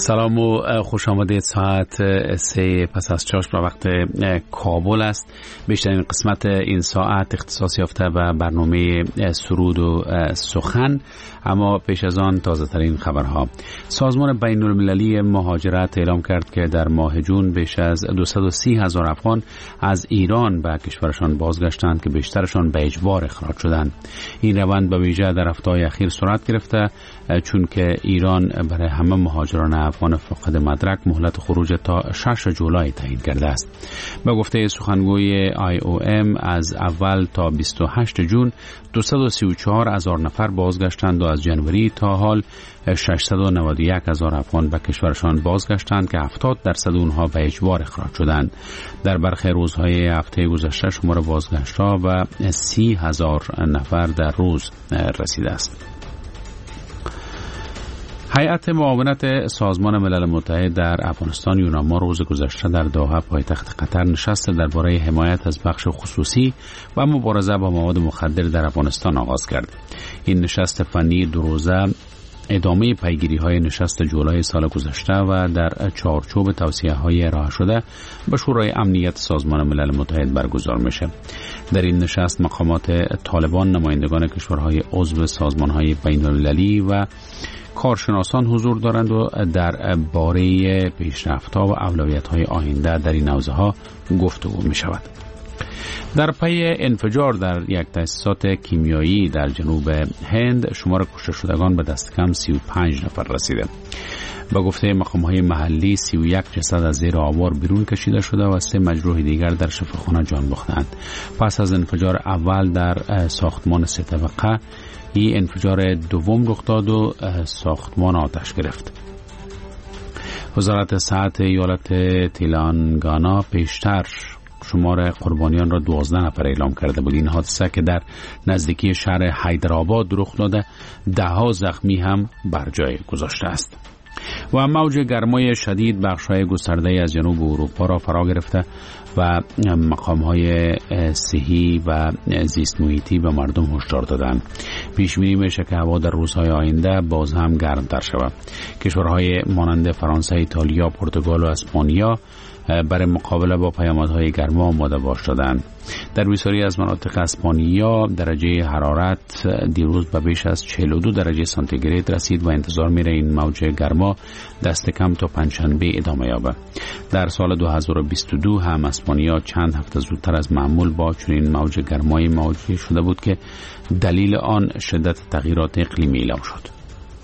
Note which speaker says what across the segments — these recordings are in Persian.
Speaker 1: سلام و خوش آمدید. ساعت 3 پس از چاشت به وقت کابل است. بیشترین قسمت این ساعت اختصاص یافته به برنامه سرود و سخن، اما پیش از آن تازه ترین خبرها. سازمان بین المللی مهاجرت اعلام کرد که در ماه جون بیش از 230,000 افغان از ایران به کشورشان بازگشتند که بیشترشان به اجبار اخراج شدند. این روند به ویژه در هفته‌های اخیر صورت گرفته، چون که ایران برای همه مهاجران افغان فاقد مدرک مهلت خروج تا 6 جولای تعیین کرده است. به گفته سخنگوی IOM از اول تا 28 جون 234,000 نفر بازگشتند و از جنوری تا حال 691,000 افغان به کشورشان بازگشتند که 70% اونها به اجبار اخراج شدند. در برخی روزهای هفته گذشته شمار بازگشت‌ها به 30,000 نفر در روز رسیده است. هیئت معاونت سازمان ملل متحد در افغانستان یوناما روز گذشته در دوحه پایتخت قطر نشست درباره حمایت از بخش خصوصی و مبارزه با مواد مخدر در افغانستان آغاز کرد. این نشست فنی 2 روزه ادامه پیگیری‌های نشست جولای سال گذشته و در چارچوب توصیه‌های ارائه شده به شورای امنیت سازمان ملل متحد برگزار میشه. در این نشست مقامات طالبان، نمایندگان کشورهای عضو سازمان‌های بین‌المللی و کارشناسان حضور دارند و در باره پیشرفت‌ها و اولویت‌های آینده در این حوزه‌ها گفتگو می‌شود. در پی انفجار در یک تأسیسات کیمیایی در جنوب هند شمار کشته شدگان به دست کم 35 نفر رسیده. با گفته مقام‌های محلی 31 جسد از زیر آوار بیرون کشیده شده و 3 مجروح دیگر در شفاخانه جان باختند. پس از انفجار اول در ساختمان 3 طبقه، این انفجار دوم رخ داد و ساختمان آتش گرفت. وزارت صحت ایالت تلنگانا پیشتر شمار قربانیان را 12 نفر اعلام کرده بود. این حادثه که در نزدیکی شهر حیدرآباد رخ داده، 10 زخمی هم بر جای گذاشته است. و موج گرمای شدید بخش‌های گسترده از جنوب اروپا را فرا گرفته و مقام‌های صحی و زیست محیطی به مردم هشدار دادند. پیش بینی میشه که هوا در روزهای آینده باز هم گرمتر شود. کشورهای مانند فرانسه، ایتالیا، پرتغال و اسپانیا برای مقابله با پیامدهای گرما آماده باش شدند. در بسیاری از مناطق اسپانیا درجه حرارت دیروز به بیش از 42 درجه سانتیگراد رسید و انتظار میره این موج گرما دست کم تا پنجشنبه ادامه یابد. در سال 2022 هم اسپانیا چند هفته زودتر از معمول با چنین موج گرمایی مواجه شده بود که دلیل آن شدت تغییرات اقلیمی اعلام شد.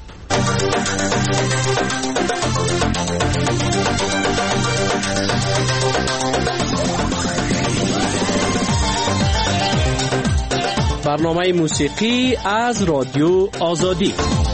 Speaker 2: برنامه موسیقی از رادیو آزادی.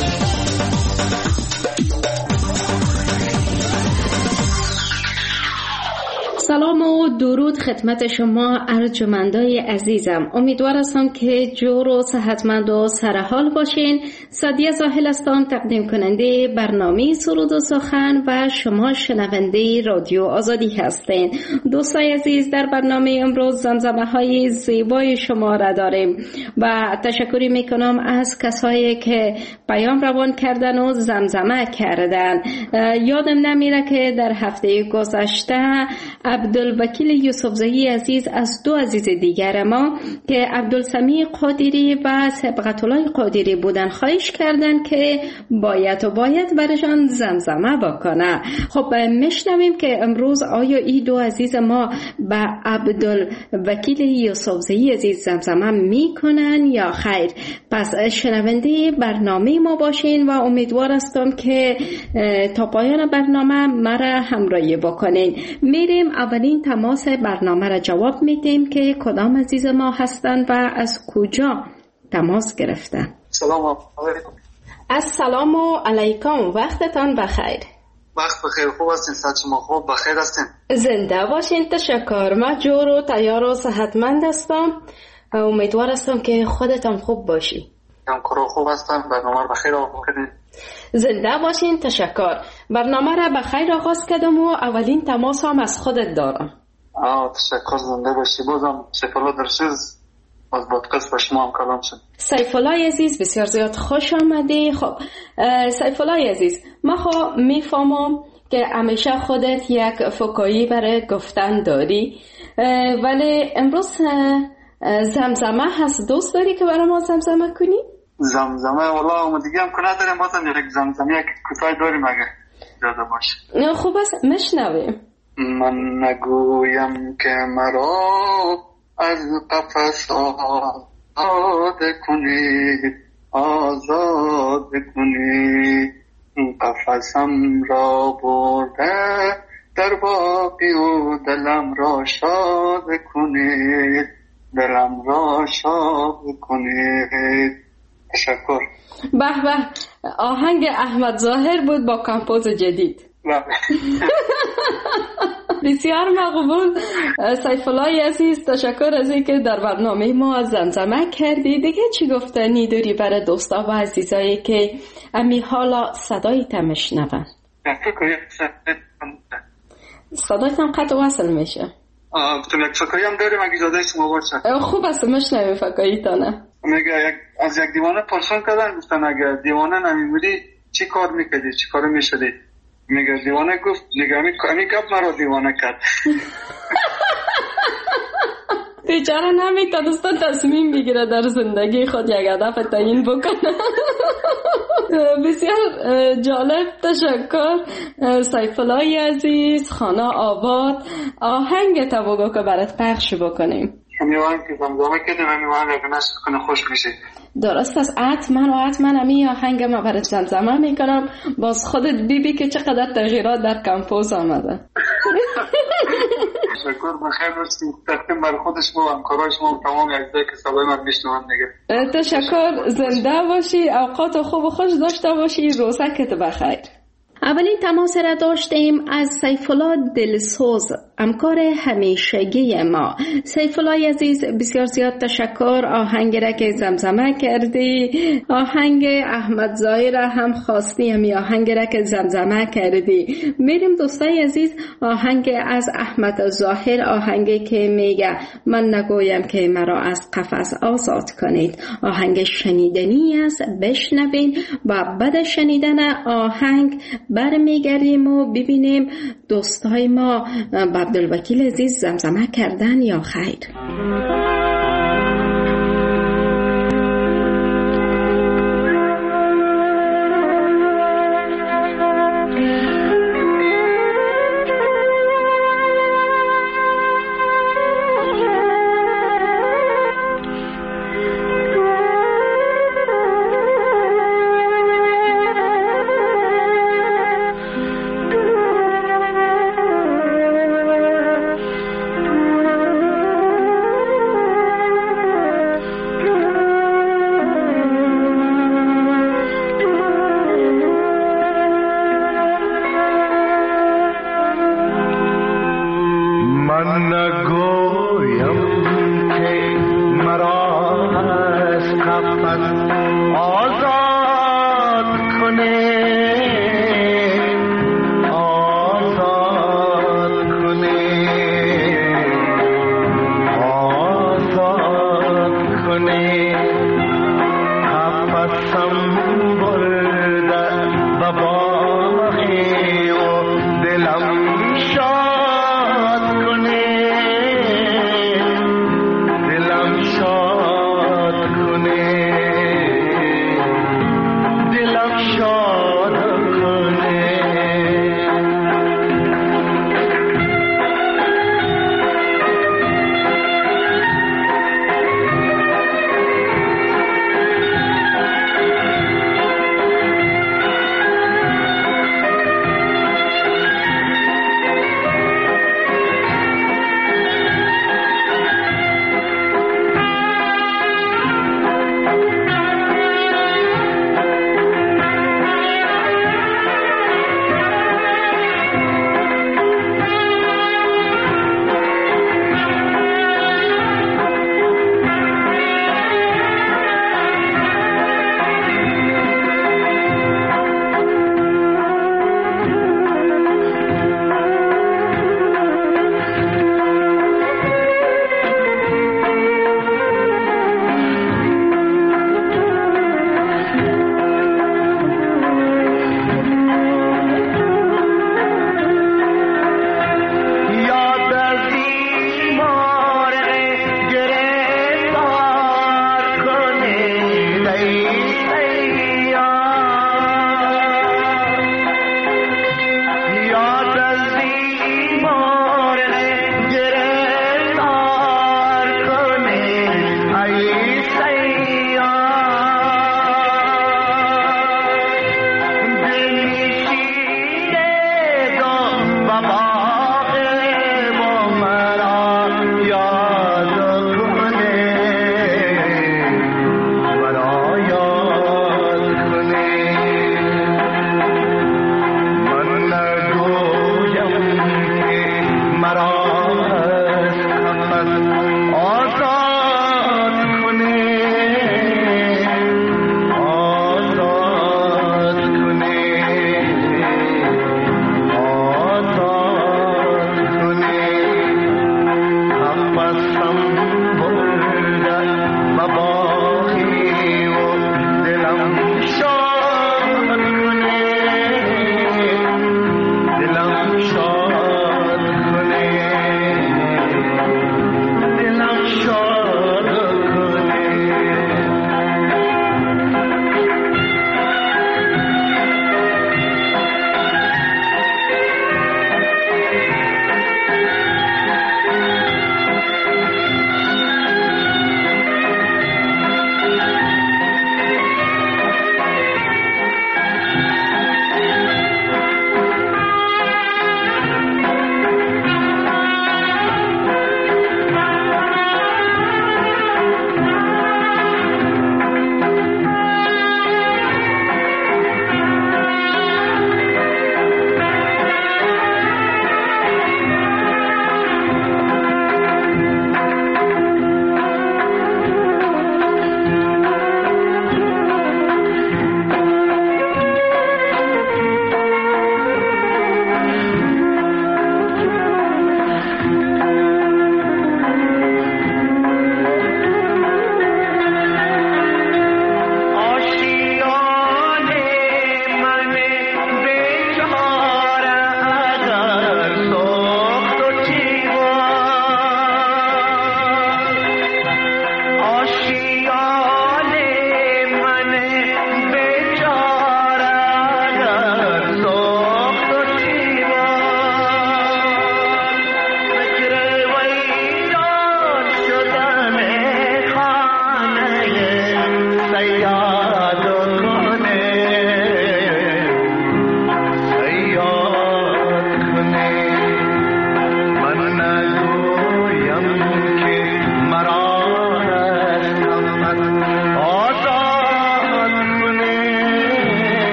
Speaker 3: سلام و درود خدمت شما ارجمندای عزیزم. امیدوار هستم که جور و صحتمند و سرحال باشین. سادیه زاهل هستم، تقدیم کننده برنامه سرود و سخن و شما شنونده رادیو آزادی هستین. دوستای عزیز، در برنامه امروز زمزمه های زیبای شما را داریم و تشکری میکنم از کسایی که پیام روان کردن و زمزمه کردن. یادم نمیره که در هفته گذشته عبدالوکیل یوسفزایی عزیز از 2 عزیز دیگر ما که عبدالسمیع قادری و سبقت الله قادری بودن خواهش کردن که باید برشان زمزمه بکنه. خب میشنویم که امروز آیا این 2 عزیز ما به عبدالوکیل یوسفزایی عزیز زمزمه میکنن یا خیر؟ پس شنونده برنامه ما باشین و امیدوار هستم که تا پایان برنامه مرا همراهی بکنین. میریم اولین تماس برنامه را جواب میدیم که کدام عزیز ما هستند و از کجا تماس گرفتن.
Speaker 4: سلام علیکم.
Speaker 3: السلام علیکم، وقتتان بخیر.
Speaker 4: وقت بخیر. خوب هستین؟ صحت شما خوب؟ بخیر هستین؟
Speaker 3: زنده باشین. تشکر. من جور و تیار و صحتمند هستم. امیدوار هستم که خودتان خوب باشی.
Speaker 4: همکارا خوب هستن؟ برنامه را بخیر آغاز کردین؟
Speaker 3: زنده باشین. تشکر. برنامه را بخیر آغاز کردم و اولین تماس هم از خودت دارم.
Speaker 4: تشکر. زنده باشی. بازم شکلات درشیز از پادکست با شما هم کلام شد.
Speaker 3: سیف الله عزیز بسیار زیاد خوش آمدی. خب سیف الله عزیز، ما میفهمم که همیشه خودت یک فکایی برای گفتن داری، ولی امروز زمزمه هست، دوست داری که برای ما زمزمه کنی؟
Speaker 4: زمزمه والا ما دیگه هم که نداریم، بازم یک زمزمه یک کوتاه داریم اگه اجازه باشه.
Speaker 3: خوب است مشنویم.
Speaker 4: من نگویم که مرا از قفس آزاد کنید، آزاد کنید، قفسم را برده در باقی و دلم را شاد کنید، دلم را شاد کنید. تشکر.
Speaker 3: به به، آهنگ احمد ظاهر بود با کمپوز جدید. بسیار مقبول. سیف الله عزیز، تشکر از اینکه در برنامه ما زمزمه کردی. دیگه چی گفتنی داری برای دوستا و عزیزایی که امی حالا صدایت میشنون؟ صدایت هم قطع وصل میشه.
Speaker 4: گفتم یک فکایی هم داریم اگه اجازه شما باشه.
Speaker 3: خوب است مشنویم فکاییتانه.
Speaker 4: میگه از یک دیوانه پرسان کردن، گفتن اگر دیوانه نمیبودی چی کار میکردی، چی کار میشدی؟ میگه دیوانه گفت دیگه امی گپ مرا دیوانه کرد.
Speaker 3: بیچاره نمیتونه دوستان تصمیم بگیره در زندگی خود یک هدف تعیین بکنه. بسیار جالب. تشکر سیف الله عزیز. خانه آباد، آهنگ تا بگو که برات پخش بکنیم.
Speaker 4: میوان که زمزمه کردیم، میوان اگه نشد کنه خوش میشه.
Speaker 3: درست است. حتما امی آهنگ ما برات زمزمه میکنم. باز خودت بیبی که چقدر تغییرات در کمپوز آمده.
Speaker 4: تشکر. بخیر باشید. تقدیم بر خودش و همکارای شما و تمام عزیزایی که صدای من میشنون دیگه.
Speaker 3: تشکر. زنده باشی، اوقات خوب و خوش داشته باشی. روزکت بخیر. اولین تماس را داشتیم از سیف الله دلسوز، همکار همیشگی ما. سیف الله عزیز، بسیار زیاد تشکر. آهنگ را که زمزمه کردی، آهنگ احمد ظاهر هم خواستی، همی آهنگ را که زمزمه کردی. میریم دوستای عزیز، آهنگ از احمد ظاهر، آهنگی که میگه من نگویم که مرا از قفس آزاد کنید. آهنگ شنیدنی است، بشنوین و بعد شنیدن آهنگ برمیگردیم و ببینیم دوستای ما با عبدالوکیل عزیز زمزمه کردن یا خیر.
Speaker 5: دلم شاد کنه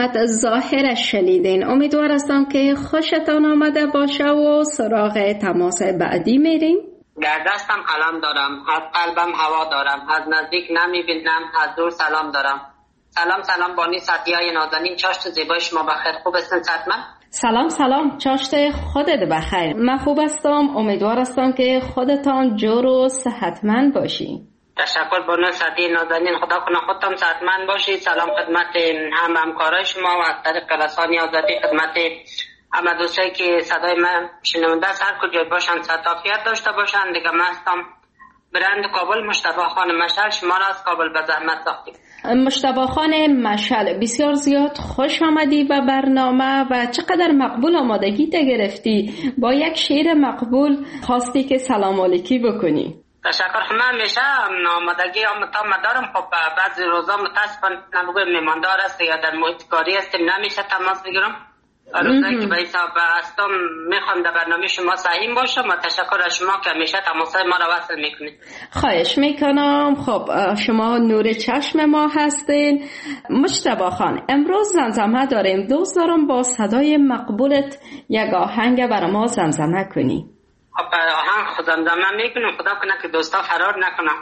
Speaker 3: فقط ظاهرش شنیدین. امیدوار هستم که خوشتان آمده باشه و سراغ تماس بعدی میریم.
Speaker 5: در دستم قلم دارم، از قلبم هوا دارم، از نزدیک نمیبینم، از دور سلام دارم. سلام بانی سعدیای نازنین، چاشت زیبای شما بخیر. خوب هستین صحتمند؟
Speaker 3: سلام، چاشت خودت بخیر. من خوب هستم، امیدوار هستم که خودتان جور و صحتمند باشی.
Speaker 5: تشکر بانو سعدی نازنین، خدا کنه خودتان صحتمند باشید. سلام خدمت همکارای شما و از طریق رسانه آزادی خدمت همه دوستایی که صدای من شنونده است، هر کجای باشن صحت عافیت داشته باشن. دیگه من هستم برند کابل مجتبی خان مشعل، شما را از کابل به زحمت ساختیم.
Speaker 3: مجتبی خان مشعل، بسیار زیاد خوش آمدی به برنامه و چقدر مقبول آمادگی گرفتی. با یک شعر مقبول خواستی که سلام علیکی بکنی.
Speaker 5: تشکر. من همیشه آمادگی دارم. خب بعضی روزا متاسفانه میماندار است یا در محیط کاری هستیم، نمیشه تماس بگیرم. روزایی که به حساب هستم میخوام در برنامه شما سعیم باشم و تشکر از شما که همیشه تماسای ما را وصل میکنید.
Speaker 3: خواهش میکنم. خب شما نور چشم ما هستین. مجتبی خان، امروز زمزمه داریم. دوست دارم با صدای مقبولت یک آهنگ برای ما زمزمه کنی.
Speaker 5: خب آهنگ خود زمزمه میکنم، خدا کنه که دوستا فرار نکنم.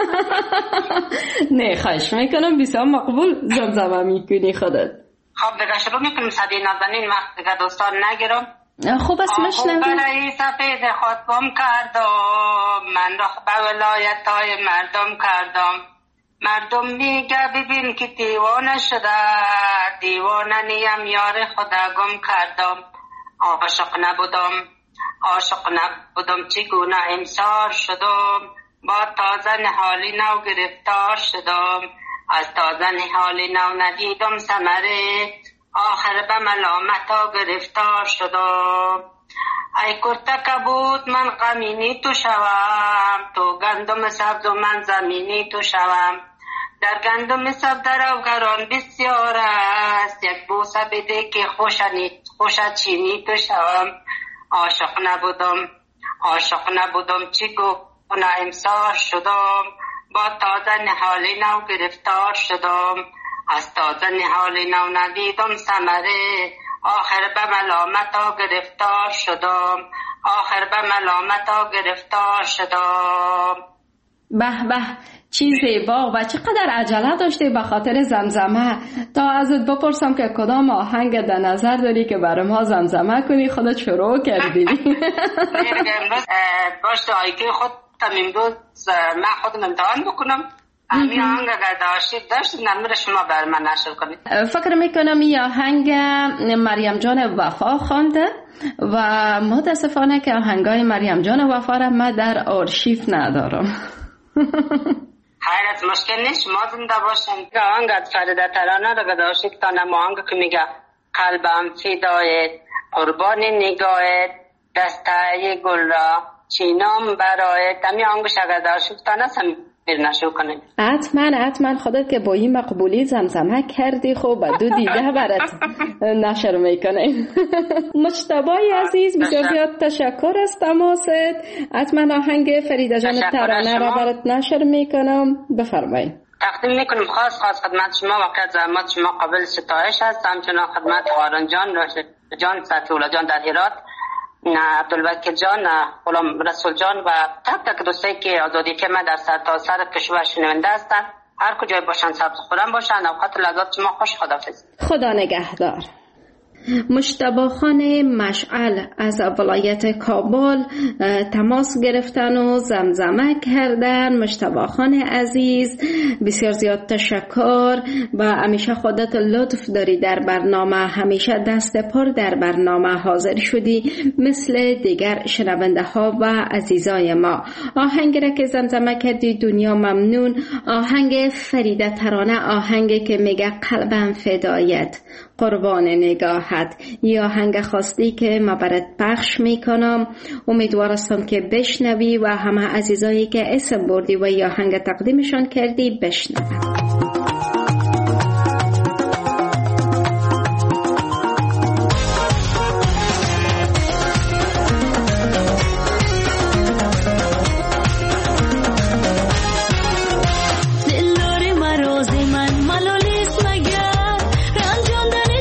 Speaker 3: نه خواهش میکنم، بسیار مقبول زمزمه میکنی خودت.
Speaker 5: خب دیگه شروع میکنیم. صدی نازنین وقت دیگه دوستان نگیرم.
Speaker 3: خوب است مشنویم.
Speaker 5: برای سفید خود گم کردم، من را به ولایت های مردم کردم. مردم میگه ببین که دیوانه شده، دیوانه نیم یار خدا گم کردم. عاشق نبودم چگونه امسار شدم، با تازه نهالی نو گرفتار شدم. از تازه نهالی نو ندیدم ثمره، آخر به ملامتا گرفتار شدم. ای کرتک بود من غمینی تو شوم، تو گندم سبز و من زمینی تو شوم. در گندم سبز درآوران بسیار است، یک بوسه بده که خوشت چینی تو شوم. عاشق نبودم چگونه امسار شدم، با تازه نهالی نو گرفتار شدم. از تازه نهالی نو ندیدم ثمره، آخر به ملامتا گرفتار شدم.
Speaker 3: به چی زیبا و چقدر عجله داشتی به خاطر زمزمه. تا ازت بپرسم که کدام آهنگ در نظر داری که برای ما زمزمه کنی، خودت شروع کردی.
Speaker 5: باشه آیکه خود امروز من خودم امتحان بکنم. همین آهنگ اگر داشتید نمیر شما بر من نشر کنید.
Speaker 3: فکر میکنم این آهنگ مریم جان وفا خوانده و متاسفانه که آهنگای مریم جان وفا را من در آرشیو ندارم.
Speaker 5: حیرت مشکل نیست، شما زنده باشین. آهنگ از فریده ترانه را داشتید تا آهنگ که میگه قلبم فدایت، قربان نگاهت، دسته گل را چینام برایت. همین آهنگش اگر داشتید تا نسم نشو کنید.
Speaker 3: حتما خودت که با این مقبولی زمزمه کردی، خب دو دیده برات نشر میکنه. مجتبی عزیز، بسیار زیاد تشکر از تماست. حتما آهنگ فریده جان ترانه را برات نشر میکنم. بفرمایید.
Speaker 5: تقدیم میکنم خاص خدمت شما و زحمت شما قابل ستایش هست. همچنان خدمت هارون جان ستولا جان در هرات، عبدالوکیل جان، غلام رسول جان و تک دوستایی که آزادی که من در سرتاسر کشور شنونده هستن، هر کجای باشن سبز خورم باشن. اوقات لذات شما خوش. خداحافظ.
Speaker 3: خدا نگهدار. مجتبی خان مشعل از ولایت کابل تماس گرفتن و زمزمه کردن. مجتبی خان عزیز، بسیار زیاد تشکر و همیشه خودت لطف داری در برنامه، همیشه دست پر در برنامه حاضر شدی مثل دیگر شنونده ها و عزیزای ما. آهنگ را که زمزمه کردی دنیا ممنون، آهنگ فریده ترانه، آهنگ که میگه قلبم فدایت، قربان نگاهت. یا آهنگ خاصی که ما برات پخش میکنم، امیدوار هستم که بشنوی و همه عزیزایی که اسم بردی و یا آهنگ تقدیمشان کردی بشنوی.
Speaker 6: دلدار مراز من ملال است مگر، رنجاندن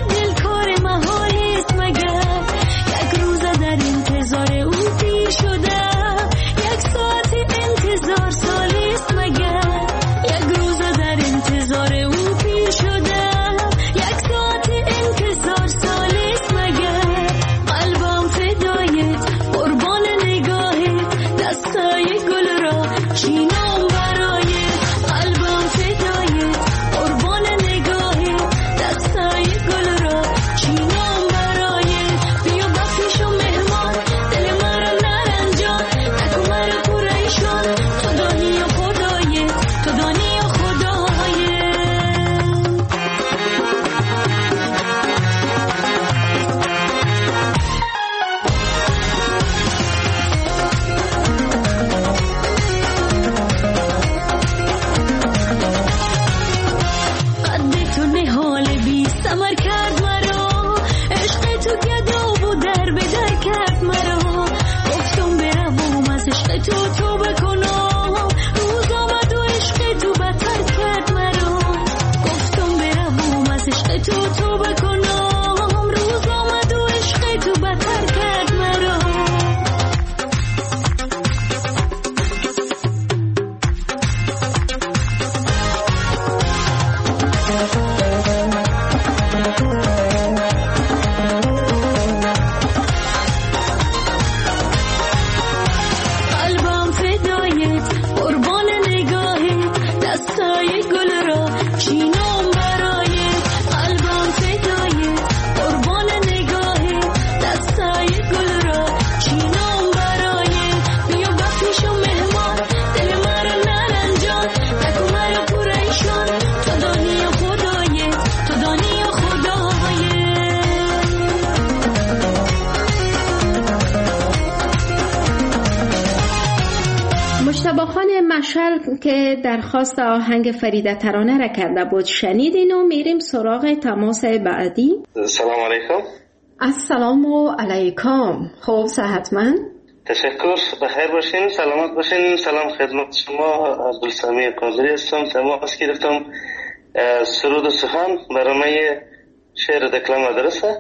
Speaker 3: شباخان مشعل که درخواست آهنگ فریده ترانه را کرده بود شنیدین و میریم سراغ تماس بعدی.
Speaker 6: سلام علیکم.
Speaker 3: السلام علیکم. خوب صحتمند؟
Speaker 6: تشکر، بخیر باشین، سلامت باشین. سلام خدمت شما، عبدالسمی قادری هستم. تماس گرفتم. سرود و سخن برنامه شعر دکلم درسته؟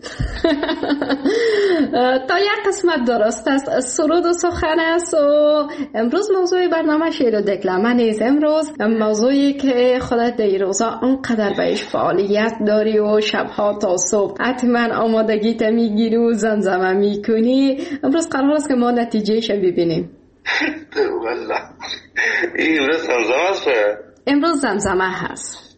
Speaker 3: تا یک قسمت درست است، سرود و سخن است و امروز موضوع برنامه شعر و دکلمه نیست. امروز موضوعی که خودت در روزا انقدر بهش فعالیت داری و شبها تا صبح حتما آمادگیت میگیری و زمزمه میکنی. امروز قرار است که ما نتیجهش ببینیم.
Speaker 6: والله امروز زمزمه است.
Speaker 3: امروز زمزمه هست.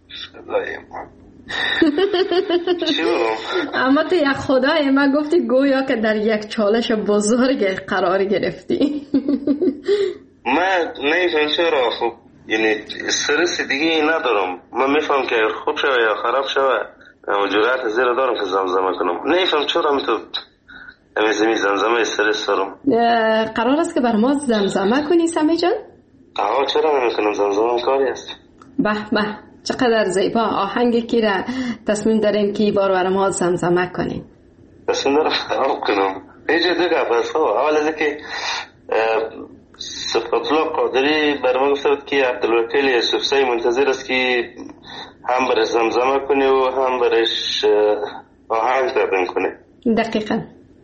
Speaker 3: اما تو یک خدای ما گفتی گویا که در یک چالش بزرگ قرار گرفتی.
Speaker 6: من نمیفهم چرا. خب یعنی استرس دیگه ندارم. من میفهم که خوب شوه یا خراب شوه و جرأت زیر دارم که زمزمه کنم. نمیفهم چرا میتو زمین زمزمه استرس دارم.
Speaker 3: قرار است که بر ما زمزمه کنی سمی جان؟
Speaker 6: چرا نمیکنم؟ زمزمه کاری است.
Speaker 3: به به، چقدر زیبا. آهنگی که را تصمیم داریم که بار بر ما زمزمه کنیم.
Speaker 6: تصمیم دارم خراب کنم. ایجا دو گفت است. اول از که صفت الله قادری بر ما گفته بود که عبدالوکیل یوسفزئی منتظر است که هم برش زمزمه کنه و هم برش آهنگ تقدیم کنه.
Speaker 3: دقیقا.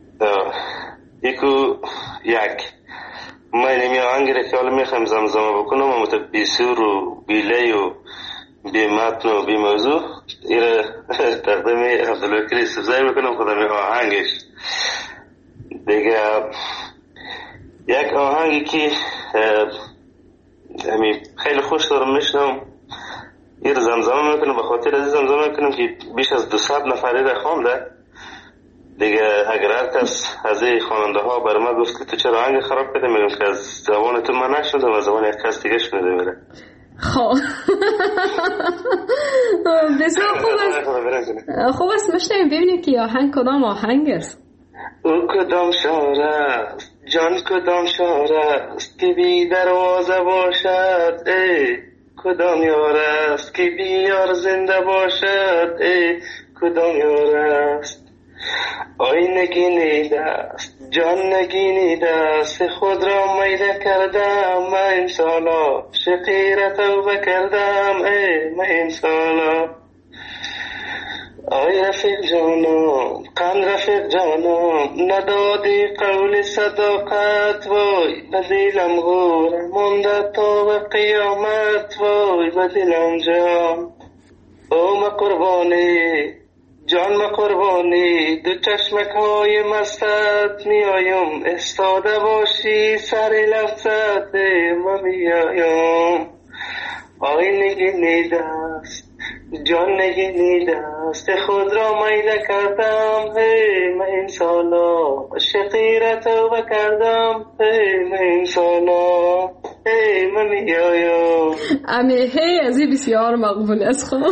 Speaker 6: یک من نمی آهنگی را که حالا میخوایم زمزمه بکنم و بی سور و بی لی و بی متن و بی موضوع ایره تقدیم عبدالوکیل یوسفزئی بکنم خودم آهنگش دیگه. یک آهنگی که خیلی خوش دارم میشنم ایره زمزمه میکنم، به خاطر از زمزمه میکنم که بیش از 200 نفری را خوانده دیگه. اگر هر کس از این خواننده ها بر ما گفت که تو چرا آهنگ خراب کرده، میگم که از زبان تو من نشنیدم، از زبان یک کس دیگه شنیده میره.
Speaker 3: خب بسیار خوب است. مشتیم ببینیم که آهنگ کدام آهنگ است.
Speaker 6: او کدام شعر است جان، کدام شعر است که بی دروازه باشد، ای کدام یار است که بی یار زنده باشد، ای کدام یار است. آی نگینیده است جان، نگینیده است خود را میده کردم، من انسانا شقیر توبه کردم، ای من انسانا. آی رفیق جانم، قند رفیق جانم، ندادی قول صداقت، وای بدیلم غور مونده تا به قیامت، وای بدیلم جان. او ما قربانی جان، ما قربانی دو چشمک های مستت میایم، استاده باشی سر لفظت ما میایم. آی نگینیده است جان، نگینیده است خود را میده کردم، هی من انسانا شقیر توبه کردم، هی من انسانا هی من میایم.
Speaker 3: امی هی از این بسیار مقبول است. خب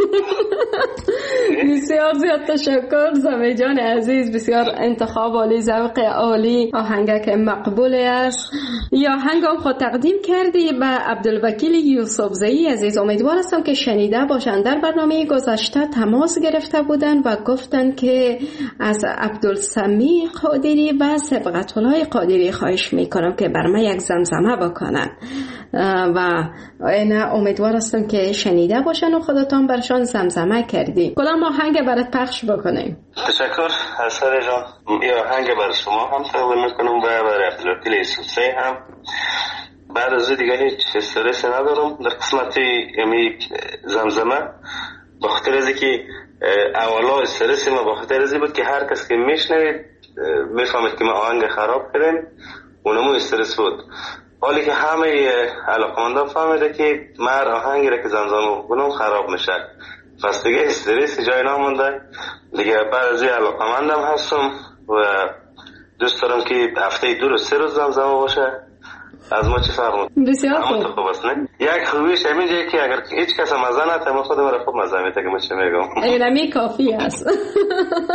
Speaker 3: بسیار زیاد تشکر زمی جان عزیز، بسیار انتخاب عالی، ذوق عالی، آهنگ که مقبول است. یا آهنگم خود تقدیم کردی به عبدالوکیل یوسفزئی عزیز. امیدوار هستم که شنیده باشند. در برنامه گذشته تماس گرفته بودند و گفتند که از عبدالسمی قادری و صبغت الله قادری خواهش میکنم که بر من یک زمزمه بکنن و اینا امیدوار هستم که شنیده باشن و خودتان برشان زمزمه کردی. کدام آهنگ برات پخش بکنیم؟
Speaker 6: تشکر حسن جان. یه آهنگ برای شما هم تقدیم میکنم و برای عبدالوکیل یوسفزئی هم. بعد از دیگه هیچ استرس ندارم در قسمت زمزمه، بخاطر از که اولا استرس ما بخاطر از بود که هر کس که میشنوید میفهمید که ما آهنگ خراب کردیم، اونمو استرس بود. حالی که همه علاقمندان فهمیده که من آهنگی را که زمزمه کنم خراب میشه، پس دیگه استرس جای نمونده دیگه. بعد از این علاقمندم هستم و دوست دارم که هفته 2 روز 3 روز زمزمه باشه. از ما چه فرمود؟
Speaker 3: بسیار خوب
Speaker 6: است نه؟ یک خوبیش همینجه که اگر هیچ کس مزه نده ما خودم را خوب مزه میده که من چه میگم.
Speaker 3: اینمی کافی است.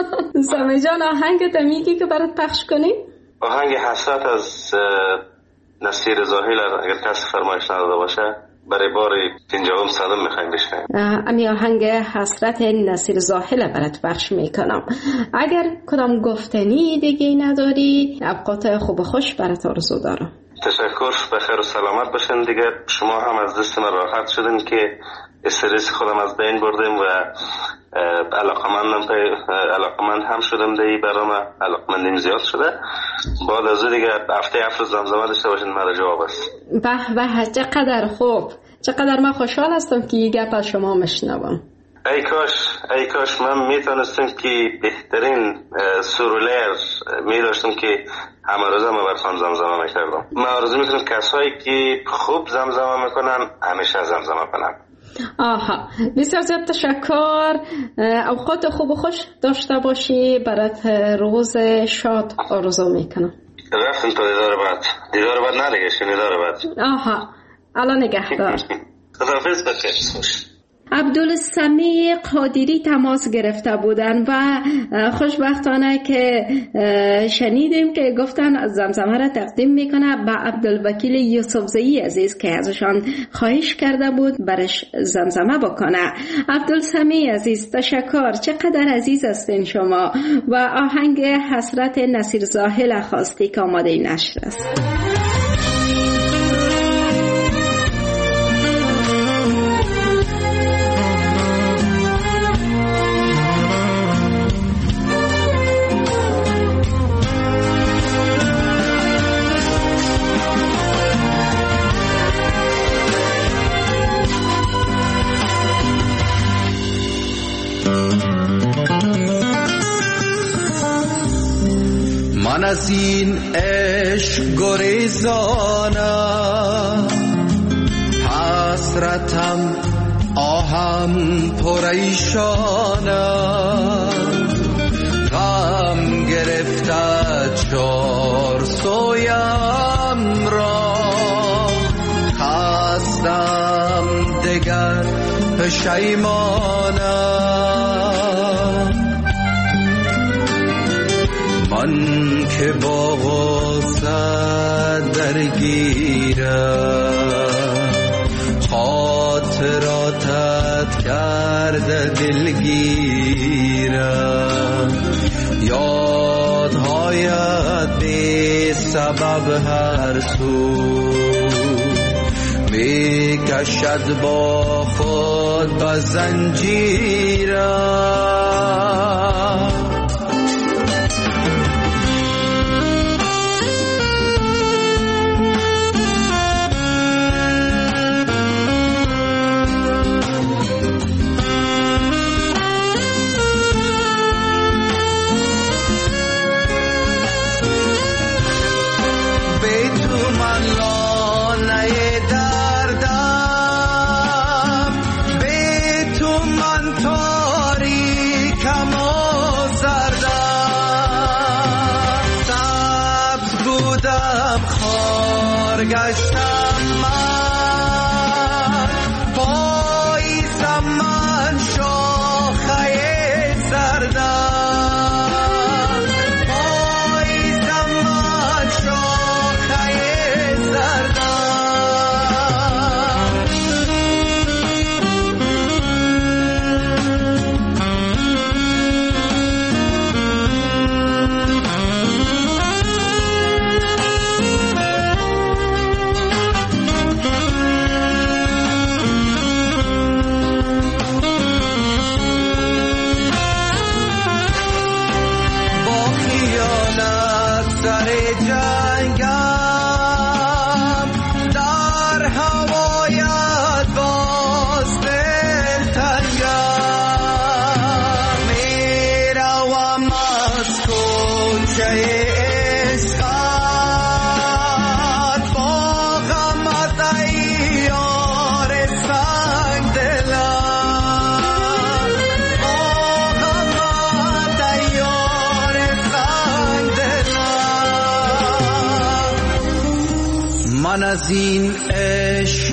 Speaker 3: سمی جان آهنگ تا میگی که برات پخش کنیم؟
Speaker 6: آهنگ حسرت از نصیر زاهل اگر کسی فرمایش نداده باشه برای بار 50 صدم میخوایم بشنویم.
Speaker 3: امی آهنگ حسرت نصیر زاهل برات پخش میکنم. اگر کدام گفتنی دیگه نداری اوقات خوب و خوش برات آرزو دارم.
Speaker 6: تشکر، بخیر و سلامت باشین. دیگه شما هم از دست من راحت شدین که استرس خودم از بین بردیم و علاقمند هم شدم دیگه. برام علاقمندیم زیاد شده. بعد از دیگه هفته زمزمه داشته باشین مرا جواب است.
Speaker 3: به چقدر خوب، چقدر من خوشحال هستم که یه گپ از شما مشنوم.
Speaker 6: ای کاش من میتونستم که بهترین سرولر میداشتم که همه روزه ما براتون زمزمه میکردم. من آرزو میکنم کسایی که خوب زمزمه میکنن همیشه زمزمه کنن.
Speaker 3: آها، بسیار زیاد تشکر. اوقات خوب و خوش داشته باشی. برات روز شاد آرزو میکنم.
Speaker 6: رفتم تا دیدار بعد نلگشتیم دیدار بعد.
Speaker 3: آها، الان نگهدار.
Speaker 6: خداحافظ بخیر.
Speaker 3: عبدالسمیع قادری تماس گرفته بودن و خوشبختانه که شنیدیم که گفتن زمزمه را تقدیم میکنه به عبدالوکیل یوسفزئی عزیز که ازشان خواهش کرده بود برش زمزمه بکنه. عبدالسمیع عزیز تشکر، چقدر عزیز هستین شما. و آهنگ حسرت نصیر زاهل خواستی که آماده نشر است.
Speaker 7: من از این عشق گریزانم، حسرتم آهم پریشانم، غم گرفته چار سویم را، خستم دگر پشیمانم. من که با غصه درگیرم، خاطراتت کرده دلگیرم، یادهایت بی سبب هر سو می کشد با خود به زنجیرم. گشتم من، پاییزم من شاخه زردم، پاییزم من شاخه من از این عشق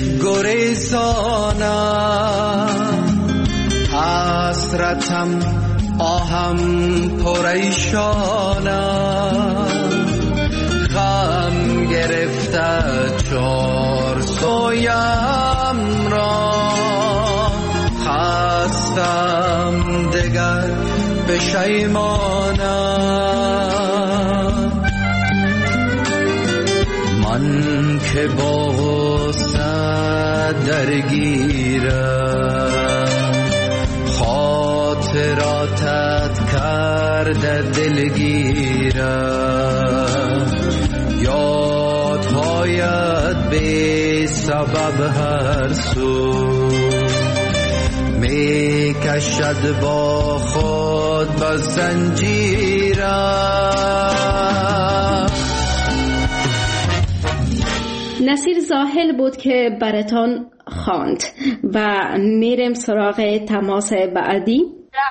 Speaker 7: گریزانم، حسرتم آهم پریشانم، غم گرفت گرفته چار سویم را، خستم دگر پشیمانم. من که با غصه درگیرم، خاطراتت کرده دلگیرم. یادهایت بی سبب هر سو می کشد با خود به زنجیرم.
Speaker 3: نصیر زاهل بود که براتان خواند و میریم سراغ تماس بعدی.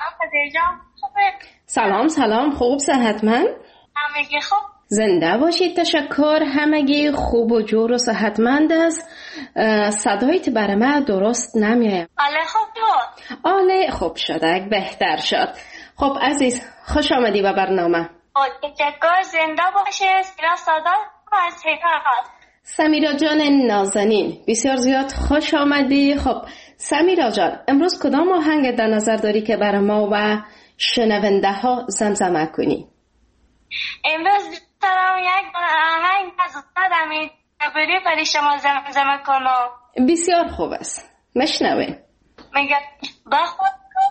Speaker 3: سلام خوب صحتمند؟
Speaker 8: همگی خوب.
Speaker 3: زنده باشید. تشکر. همگی خوب و جور و صحتمند است. صدایت برای من درست نمیاد.
Speaker 8: آله خوب شد.
Speaker 3: آله خوب شده، بهتر شد. خب عزیز خوش آمدی به برنامه.
Speaker 8: تشکر. زنده باشید. سمیرا سادات از هرات.
Speaker 3: سمیرا جان نازنین بسیار زیاد خوش آمدی. خب سمیرا جان امروز کدام آهنگ در نظر داری که برای ما و شنونده ها زمزمه کنی؟
Speaker 8: امروز دارم یک آهنگ از استاد امیر جبری برای شما زمزمه کنم.
Speaker 3: بسیار خوب است، مشنویم.
Speaker 8: میگه با خود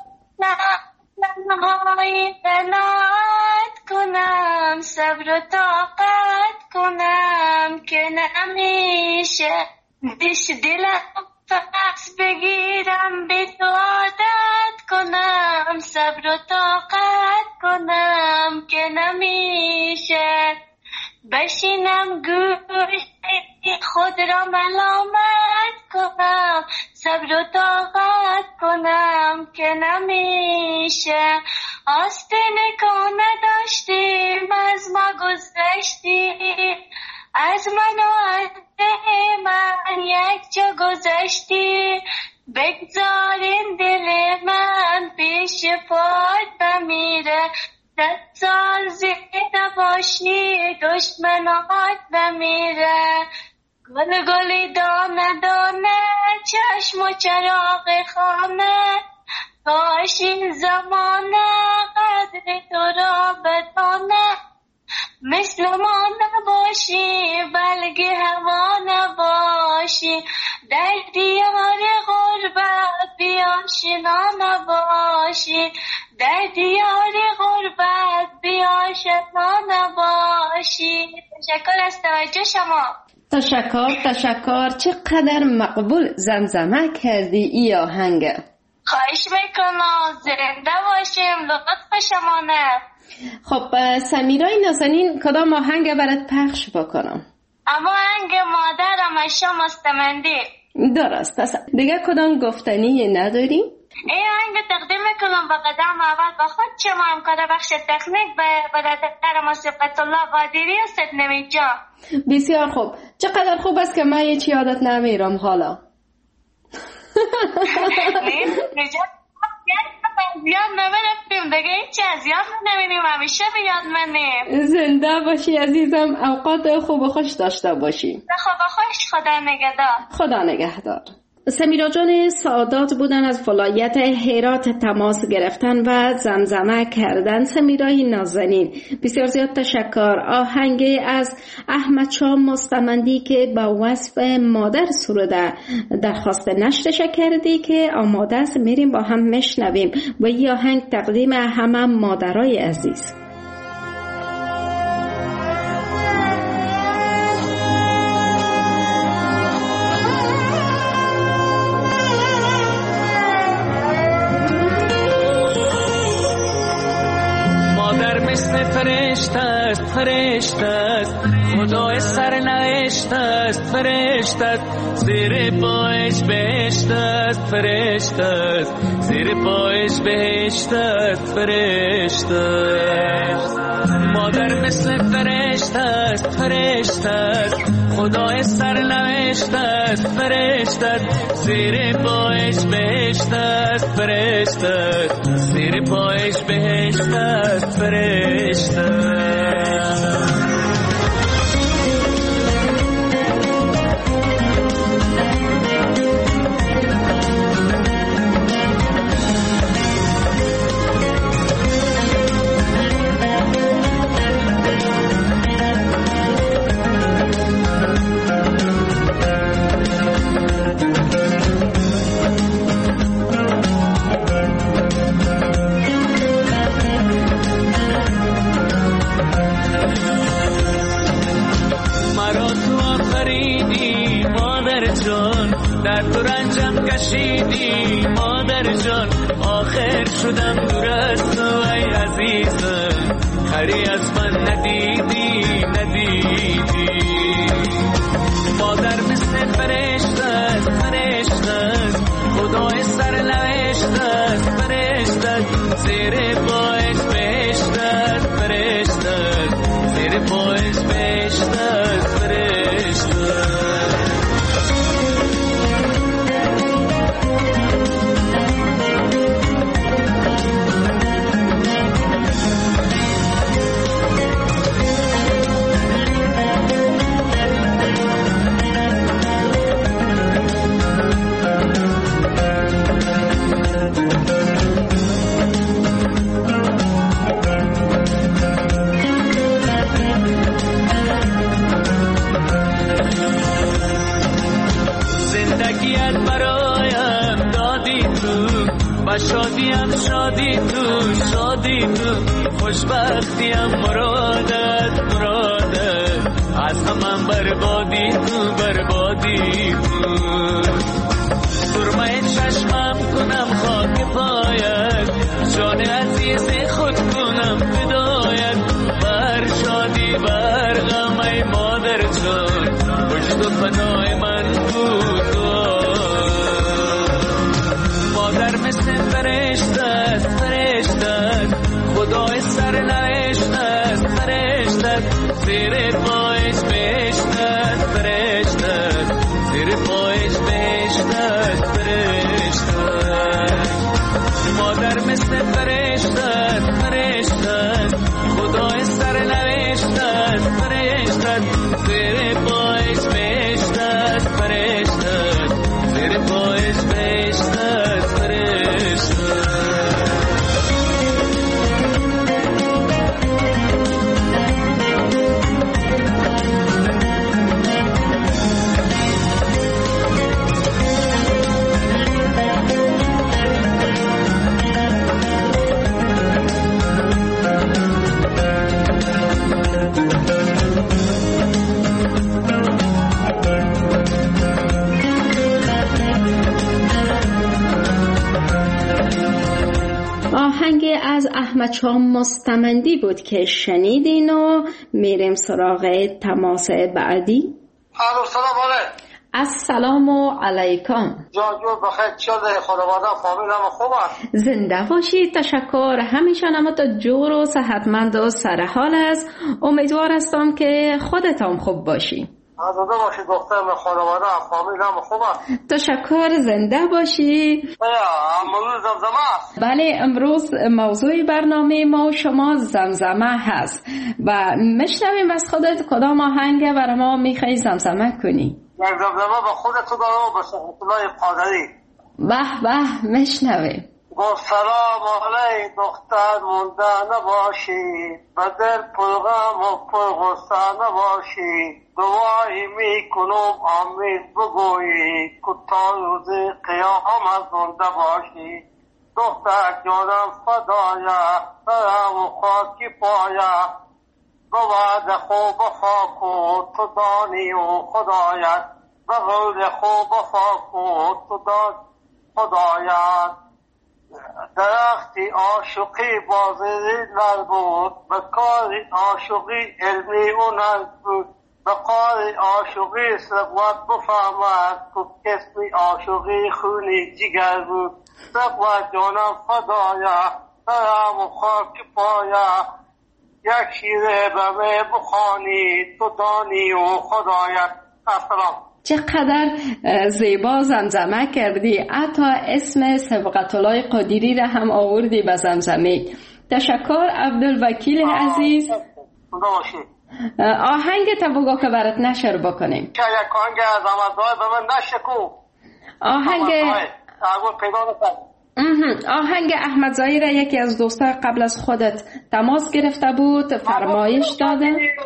Speaker 8: نهایی قناعت کنم، صبر و طاقت کنم که نمیشه دلم فقط بگیرم، به تو عادت کنم، صبر و طاقت کنم که نمیشه بشینم گوش خود را ملامت کنم، صبر و طاقت کنم که نمیشه. آستینه که نداشتیم از ما گذشتی، از من و از من یک جا گذشتی، بگذارین دل من پیش پات بمیره، 10 سال زنده باشی دشمنات بمیره. گل گلی دانه دانه چشم و چراغ خانه، کاش این زمانه قدر تو را بدانه، مثل ما نباشی بلکه هوا نباشی، در دیار غربت بیاشنا نباشی، در دیار غربت بیاشنا نباشی. تشکر از توجه شما.
Speaker 3: تشکر. چقدر مقبول زمزمه کردی ای آهنگ.
Speaker 8: خواهش میکنم. زنده باشیم. لطف شمانه.
Speaker 3: خب سمیرای نازنین کدام آهنگ برات پخش بکنم؟
Speaker 8: اما آهنگ مادرم اشا مستمندی.
Speaker 3: درست است. دیگه کدام گفتنی نداری؟
Speaker 8: این آهنگ تقدیم میکنم به قدم اول با خود شما همکار بخش تکنیک به برادر موسیقیت الله قادری و سید جان.
Speaker 3: بسیار خوب. چقدر خوب است که من هیچ یادت نمیرم حالا.
Speaker 8: زیاد نمیرفتیم دیگه، هیچ از یاد نمیریم، همیشه به یاد منیم.
Speaker 3: زنده باشی عزیزم، اوقات خوب و خوش داشته باشی.
Speaker 8: خوب و خوش. خدا نگهدار.
Speaker 3: خدا نگهدار. سمیرا جان سعادات بودن از ولایت هرات تماس گرفتن و زمزمه کردن. سمیرای نازنین بسیار زیاد تشکر. آهنگ از احمد شاه مستمندی که با وصف مادر سروده درخواست نشرش کردی که آماده است، میریم با هم مشنویم و این آهنگ تقدیم همه مادرای عزیز.
Speaker 9: فرشته است خدای سرنوشت است، فرشته است زیر پایش بهشت است، فرشته است زیر پایش بهشت است، فرشته است. مادر مثل فرشته است، فرشته است خدای سرنوشت است، فرشته است زیر پایش بهشت است، فرشته است زیر پایش بهشت است، فرشته است. تو رنجم کشیدی مادر جان، آخر شدم دور از تو ای عزیزم، خری از من ندیدی مادر مثل فرشته است خدای سر نوشته است زیر پایش بهشت است زیر پایش بهشت است شادی تو خوشبختیم مرادت از همم بربادی تو سرمه چشمم کنم خاک پایت، جان عزیز خود کنم فدایت، بر شادی بر غم ای مادر جان، وجد و فنای من بود مادر مثل فرشته است خدای سر نوشته است زیر پایش بهشت است زیر پایش بهشت است مادر مثل فرشته است خدای سر نوشته است زیر پایش بهشت است زیر پایش بهشت است
Speaker 3: آهنگ از احمد شاه مستمندی بود که شنیدین و میریم سراغ تماس بعدی. السلام علیکم.
Speaker 10: جان بخیر، چطور خانواده فامیلم خوبه؟
Speaker 3: زنده باشید. تشکر. همیشه نمت جور و صحتمند و سرحال است. امیدوار هستم که خودتان خوب باشی.
Speaker 10: زنده باشید دخترم، خانواده فامیلم خوبه.
Speaker 3: تشکر. زنده باشی.
Speaker 10: امروز زمزمه است.
Speaker 3: بله، امروز موضوع برنامه ما و شما زمزمه هست و میشنویم از خودت کدام آهنگ برای ما میخوای زمزمه کنی؟
Speaker 10: یک زمزمه به خودت دارم و به صحبت الله قادری.
Speaker 3: به میشنویم.
Speaker 10: گفت سلام علی دختر مونده نباشی، به دل پرغم و پرغصه نباشی، دعایی میکنم آمین بگویی که تا روز قیامت زنده باشی. دختر جانم فدایه برم و خاکی پایه، بود خوب خاک و تو دانی و خدایت، به قول خوب خاک و تو دانی خدایت. درختی عاشقی بازی نبود، به کار عاشقی علمی و نبود، به کار عاشقی ثروت بفهمد که کسمی عاشقی خونی جگر بود. ثروت جانم فدایه برم و خاک پایه، یک شیره به می بخوانی تو دانی و خدایت. السلام.
Speaker 3: چقدر زیبا زمزمه کردی، حتی اسم سبقت الله قادری را هم آوردی به زمزمه. تشکر عبدالوکیل عزیز. آهنگ تا بگو که برات نشر بکنیم.
Speaker 10: که یک آهنگ از آمدهای به من نشکو.
Speaker 3: آهنگ احمد زایی را یکی از دوستان قبل از خودت تماس گرفته بود، فرمایش داده.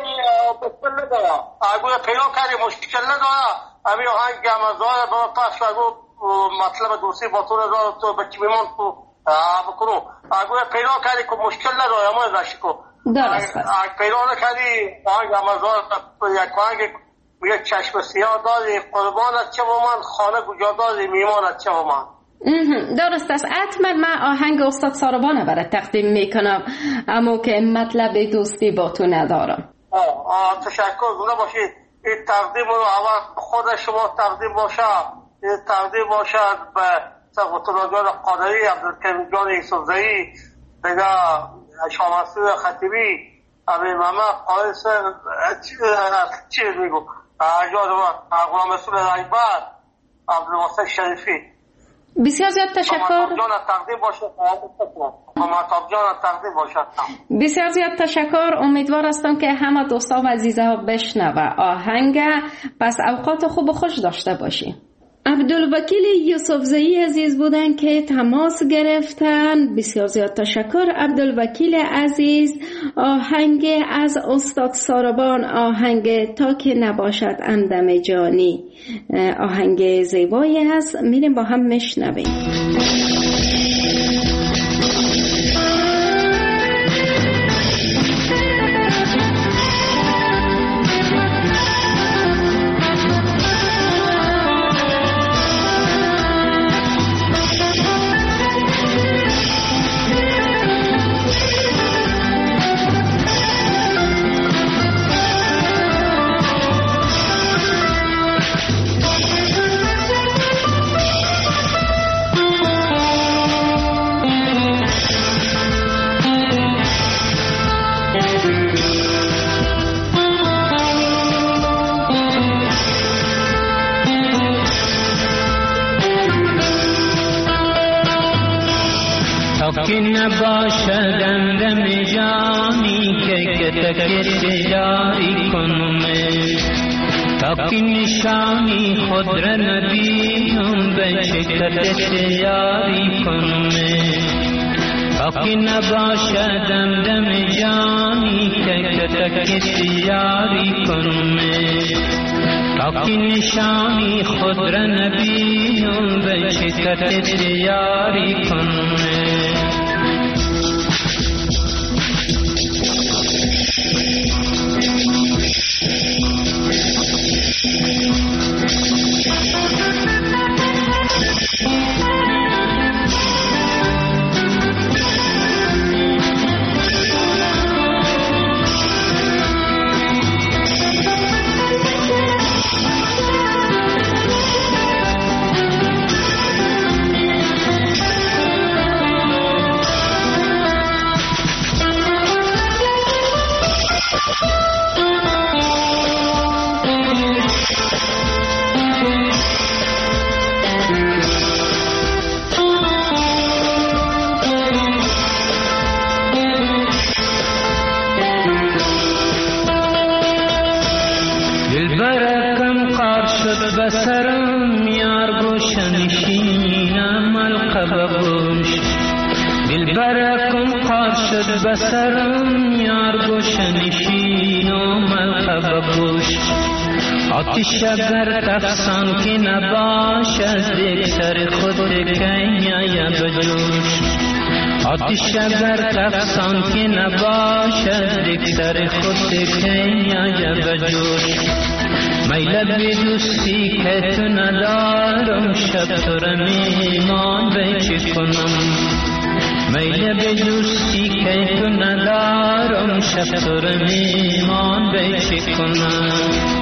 Speaker 10: اگه پیدا کردی مشکل نداره، همین آهنگ احمد زایی به من پس مطلب دوستی با تو نداره، تو بچی بیمان تو بکنو. اگه پیدا کردی که مشکل نداره، اما نشکو.
Speaker 3: درست.
Speaker 10: اگه پیدا نکردی آهنگ احمد زایی یک آهنگ میگه چشم سیاه دادی قربانت چه و من، خانه کجا دادی میمانت چه و من.
Speaker 3: درست است. حتما من آهنگ استاد ساربانه برای تقدیم میکنم، اما که مطلب دوستی با تو ندارم.
Speaker 10: تشکر. زنده باشید. این تقدیم رو اول خود شما تقدیم باشه، این تقدیم باشد به سقوطالله جان قادری، عبدالکریم جان یوسفزئی، دیگه شاه مسعود خطیبی، امیر محمد قائس، چیز میگو جان غلام رسول رایبر، عبدالواسع شریفی.
Speaker 3: بسیار زیاد تشکر. بسیار زیاد تشکر. امیدوار هستم که همه دوستا و عزیزا بشنوه آهنگ. پس اوقات خوب و خوش داشته باشی. عبدالوکیل یوسفزئی عزیز بودن که تماس گرفتن. بسیار زیاد تشکر عبدالوکیل عزیز. آهنگ از استاد ساربان، آهنگ تا که نباشد همدم جانی، آهنگ زیبایی هست. میریم با هم میشنویم.
Speaker 9: که نباشد همدم جانی که تک تجاری کنم، تا که نشانی خود را نبینم به شکل تجاری کنم، تا که نباشد همدم جانی که تک تجاری کنم، تا که نشانی خود را نبینم به شکل تجاری کنم. بسرم یار گوشنشینم القبه گوش، دلبرکم قار شد بسرم یار گوشنشینم القبه گوش، آتش اگر تفسان که نباشد یک سر خود کنیا بجوش، آتش اگر تفسان که نباشد یک سر خود کنیا بجوش، میل به دوستی که تو ندارم شب تو را میمان به چه کنم، میل به دوستی که تو ندارم شب تو را میمان به چه کنم.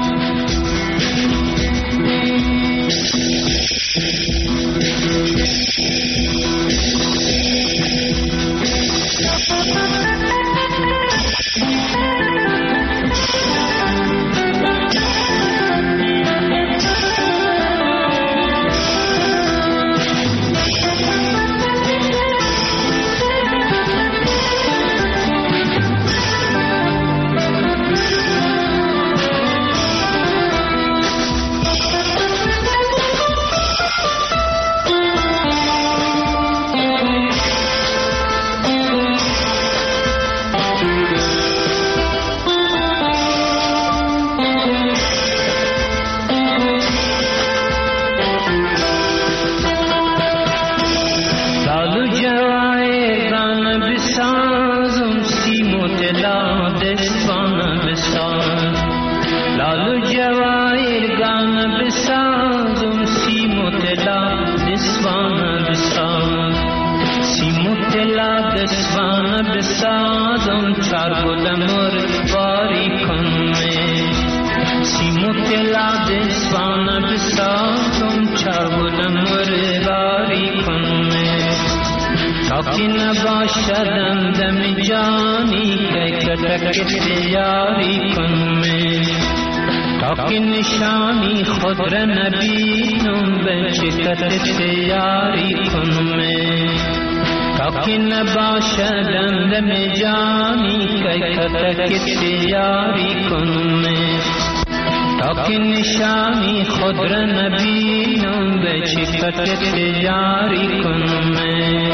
Speaker 9: بسازم چارگلمر باری کنمه سیمو تلاد سوانه بسازم چارگلمر باری کنمه تاکی نباشدم دم جانی که کتک تیاری کنمه تاکی نشانی خود را نبینم به چکت تیاری کنمه تاکی نباشدم دم جانی که کتک تیاری کنمه تاکی نشانی خود را نبینم به چکت تیاری کنمه.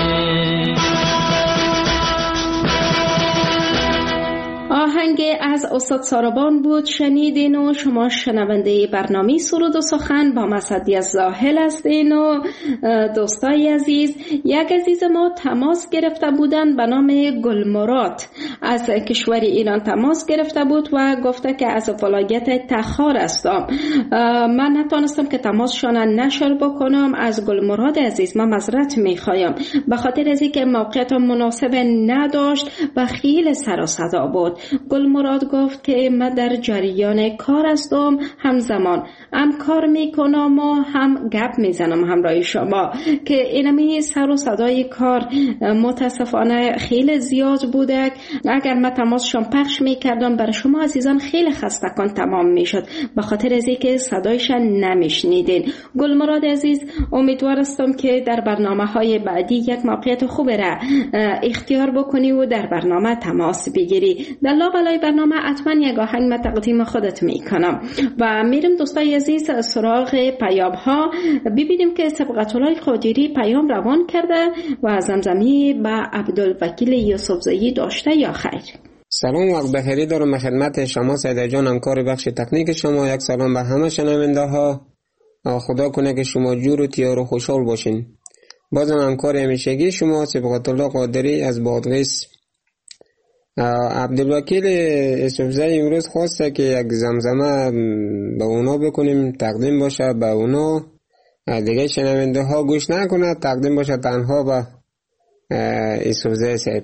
Speaker 3: آهنگ از استاد ساربان بود شنیدین و شما شنونده برنامه سرود و سخن با مسعدی زاهل هستین و دوستای عزیز. یک عزیز ما تماس گرفته بودن به نام گلمراد از کشور ایران تماس گرفته بود و گفته که از ولایت تخار هستم. من نتونستم که تماسشان نشر بکنم. از گلمراد عزیز من معذرت میخوایم به خاطر از اینکه موقعیت مناسب نداشت و خیلی سر و صدا بود. گلمراد گفت که من در جریان کار هستم، همزمان هم کار میکنم و هم گپ میزنم همراه شما که اینمی سر و صدای کار متاسفانه خیلی زیاد بوده. اگر من تماسشون پخش میکردم برای شما عزیزان خیلی خستگان تمام میشد به خاطر از اینکه صدایشان نمیشنیدین. گلمراد عزیز امیدوار هستم که در برنامه‌های بعدی یک موقعیت خوب را اختیار بکنی و در برنامه تماس بگیری. در لابلای برنامه حتما یک آهنگ من تقدیم خودت میکنم و میرم دوستای عزیز سراغ پیام ها ببینیم که سبقت‌الله قادری پیام روان کرده و زمزمی به عبدالوکیل یوسفزایی داشته یا خیر.
Speaker 11: سلام وقت بخیری دارم خدمت شما سیده جان همکار بخش تکنیک شما. یک سلام به همه شنونده ها. خدا کنه که شما جور و تیار و خوشحال باشین. بازم همکار همیشگی شما سبقت‌الله قادری از بادغیس. عبدالوکیل یوسفزایی امروز خواسته که یک زمزمه به اونا بکنیم تقدیم باشه به اونا، دیگه شنونده ها گوش نکنه، تقدیم باشه تنها به یوسفزایی صاحب.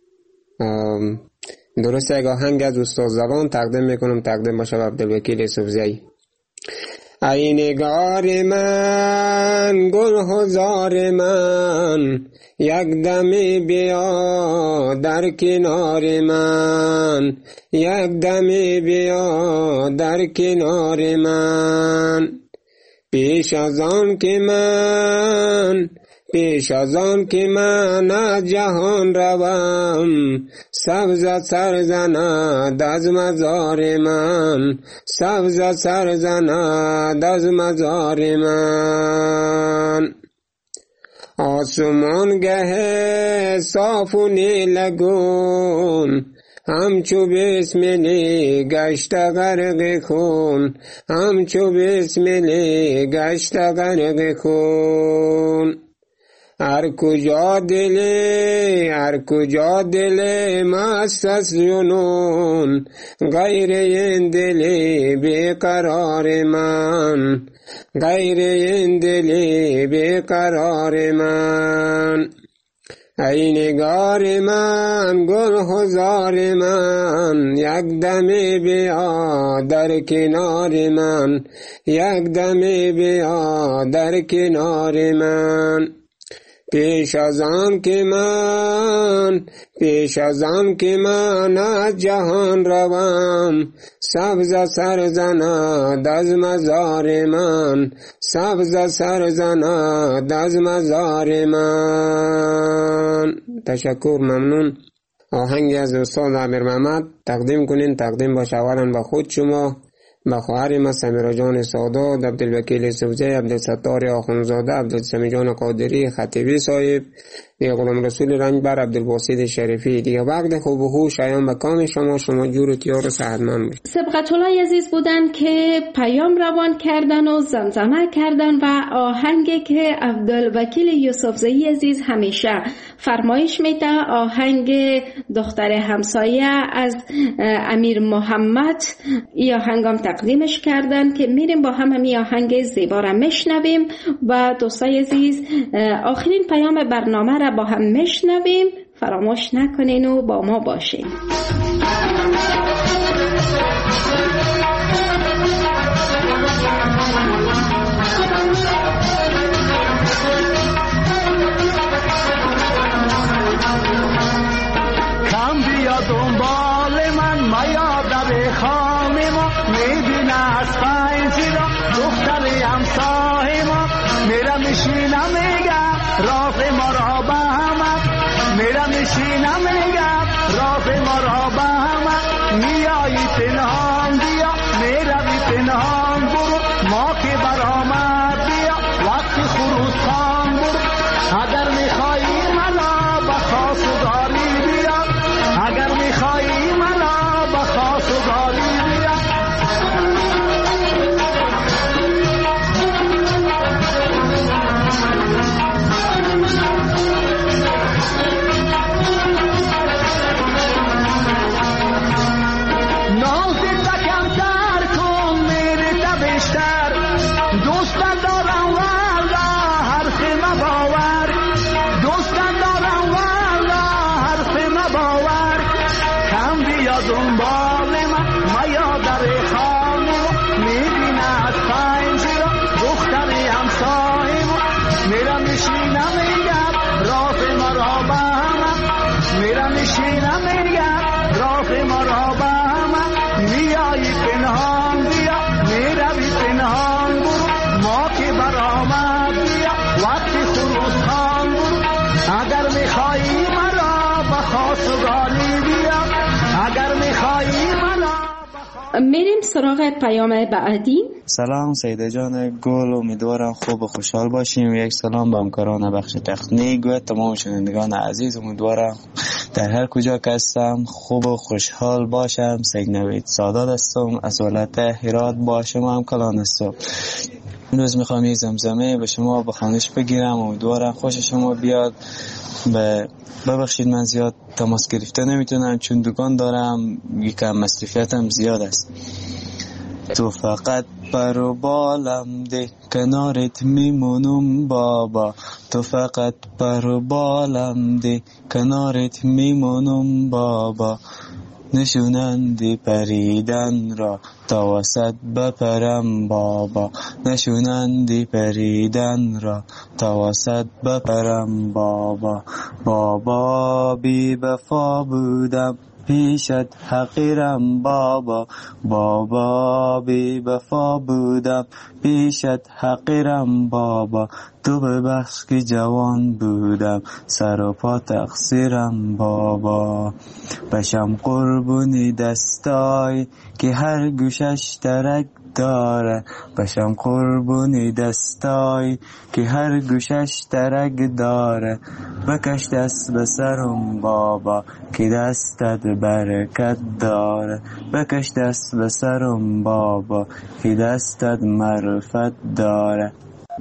Speaker 11: درسته یک آهنگ از استاد زبان تقدیم میکنم، تقدیم باشه به عبدالوکیل یوسفزایی. ای نگار من گل هزار من یک دمی بیا در کنار من، یک دمی بیا در کنار من. پیش از آن که من از جهان روم، سبز سر زند از مزار من، سبز سر زند از مزار من. آسمان گه صاف و نیلگون، همچو بسملی گشت غرق خون، همچو بسملی گشت غرق خون. هر کجا دل مست از جنون، غیر این دل بیقرار من، غیر این دل بیقرار من. ای نگار من گل هزار من یک دمی بیا در کنار من، یک دمی بیا در کنار من. پیش از آن که من از جهان روم، سبز سر زند از مزار من، سبز سر زند از مزار من. تشکر، ممنون. آهنگی از استاد عبیر محمد تقدیم کنین، تقدیم باشه اولا به خود شما، به خواهر ما سمیرا جان سادات، عبدالوکیل یوسفزایی، عبدالستار آخوندزاده، عبدالسمی جان قادری خطیبی صاحب، دیگه غلام رسول رنجبر، عبدالباسط شریفی. دیگه وقت خوب و خوش شایان به کام شما جور و تیار و صحتمند باشید.
Speaker 3: سبقت‌الله عزیز بودن که پیام روان کردن و زمزمه کردن و آهنگی که عبدالوکیل یوسفزایی عزیز همیشه فرمایش میده، آهنگ دختر همسایه از امیر محمد، این آهنگم تقدیمش کردن که میریم با هم همین آهنگ زیبا را میشنویم و دوستای عزیز آخرین پیام برنامه را با هم میشنویم فراموش نکنین و با ما باشین.
Speaker 12: کم بیا دنبال من میا در خانه ما، میبینه از پنجره دختر همسایه ما، میرم میشینم میگم راز ما را به همه، میرم میشینم میگم راز ما را به همه، میایی پنهان بیا میروی پنهان برو، ما که برآمد بیا وقتی خروس خان برو، اگر میخوایی منو به خواستگاری بیا، اگر میخوایی منو به خواستگاری بیا. دنبال من میا در خانه میبینه از پنجره دختری همسایه ما، میرم میشینم میگم راز ما را به همه، میرم میشینم میگم راز ما را به همه، میایی پنهان بیا میروی پنهان برو، ما که برآمد بیا وقتی خروس خان برو، اگر میخوایی مرا به خواستگاری بیا، اگر میخوایی منو.
Speaker 3: میریم سراغ پیام بعدی.
Speaker 13: سلام سیده جان گل، امیدوارم خوب و خوشحال باشیم. یک سلام به همکاران بخش تکنیک و تمام شنوندگان عزیز، امیدوارم در هر کجا که هستم خوب و خوشحال باشم. سید نوید سادات هستم از ولایت هرات، با شما هم کلان هستم. امروز میخوام یک زمزمه به شما بخوانش بگیرم، امیدوارم خوش شما بیاد. ببخشید من زیاد تماس گرفته نمیتونم چون دکان دارم، یکم مصرفیتم زیاد است. تو فقط پر و بالم ده کنارت میمونم بابا، تو فقط پر و بالم ده کنارت میمونم بابا، نشونندی پریدن را تا وسط بپرم بابا، نشونندی پریدن را تا وسط بپرم بابا، بابا بی وفا بودم پیشت حقیرم بابا، بابا بی وفا بودم پیشت حقیرم بابا، تو ببخش که جوان بودم سر و پا تقصیرم بابا، بشم قربونی دستای که هر گوشش ترک داره، بشم قربونی دستای که هر گوشش ترک داره، بکش دست به سرم بابا که دستت برکت داره، بکش دست به سرم بابا که دستت معرفت داره.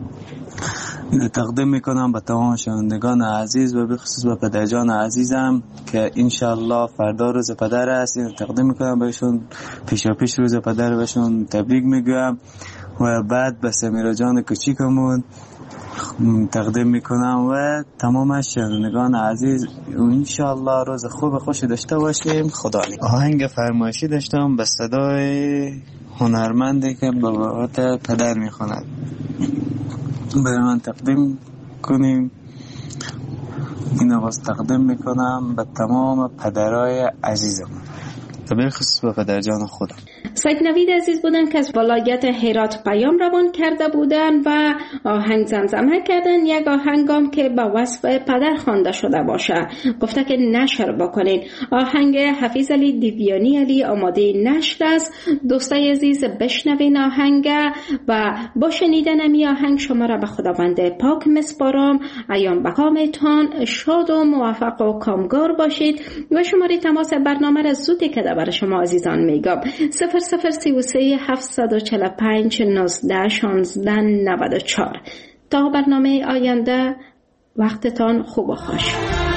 Speaker 13: تقدیم میکنم به تمام شنوندگان عزیز و به خصوص به پدرجان عزیزم که انشالله فردا روز پدر است. تقدیم میکنم بهشون، پیش روز پدر بهشون تبریک میگم و بعد به سمیرا جان کوچیکمون تقدیم میکنم و تمام شنوندگان عزیز انشالله روز خوب خوشی داشته باشیم. خدا نگهدار. آهنگ فرمایشی داشتم به صدای هنرمندی که به برات پدر میخواند، برای من تقدیم کنیم. این آواز تقدیم میکنم به تمام پدرای عزیزم، به خصوص به پدرجان خودم.
Speaker 3: سید نوید عزیز بودن که از ولایت هرات پیام روان کرده بودن و آهنگ زمزمه کردن. یک آهنگام که با وصف پدر خوانده شده باشه گفته که نشر بکنین. آهنگ حفیظ علی دیویانی علی آماده نشر است. دوستای عزیز بشنوین آهنگ و با شنیدن این آهنگ شما را به خداوند پاک میسپارم. ایام بقامتان شاد و موفق و کامگار باشید و شماره تماس برنامه را زودی که برای شما عزیزان میگم 0033 745 19 16 94. تا برنامه آینده وقتتان خوب و خوش.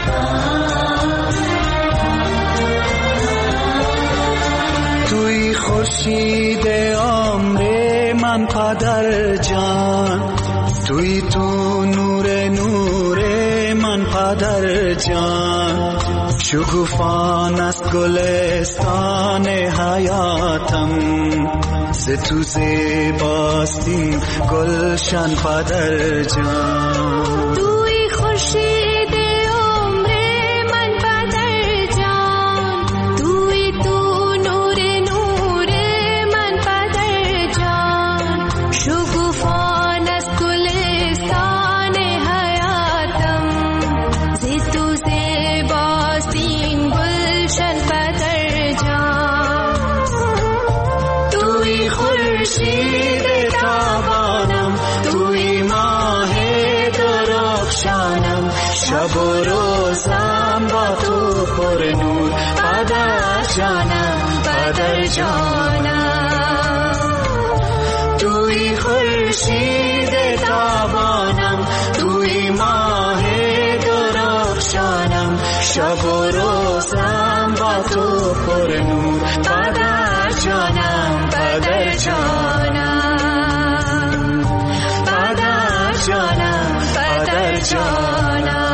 Speaker 12: توی خورشید عمر من پدر جان، توی تو نور من
Speaker 14: پدر جان، شکوفان است گلستان حیاتم، ز تو زیباستیم گلشن پدر جان.
Speaker 15: توی خورشید عمر من پدر جان، توی تو نور نور من پدر جان، شکوفان است گلستان حیاتم، ز تو زیباستیم گلشن پدر جان. توی خورشید تابانم، توی ماه درخشانم، شب و روزم با تو پر نور پدر جانم، پدر جانم. توی خورشید تابانم، توی ماه درخشانم، شب و روزم با تو پر نور پدر جانم، پدر جانم، پدر جانم، پدر جانم.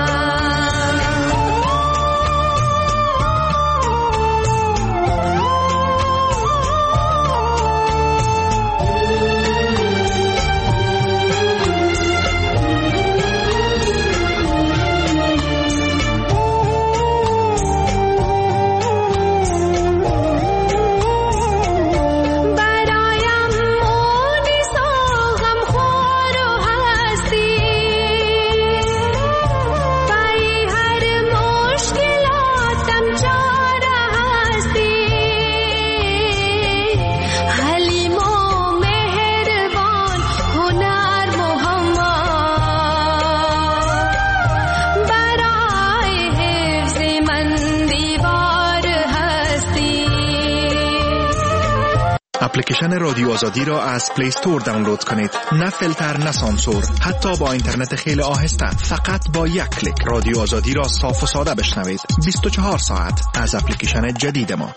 Speaker 16: اپلیکیشن رادیو آزادی را از پلی استور دانلود کنید. نه فیلتر نه سانسور، حتی با اینترنت خیلی آهسته، فقط با یک کلیک رادیو آزادی را صاف و ساده بشنوید 24 ساعت از اپلیکیشن جدید ما.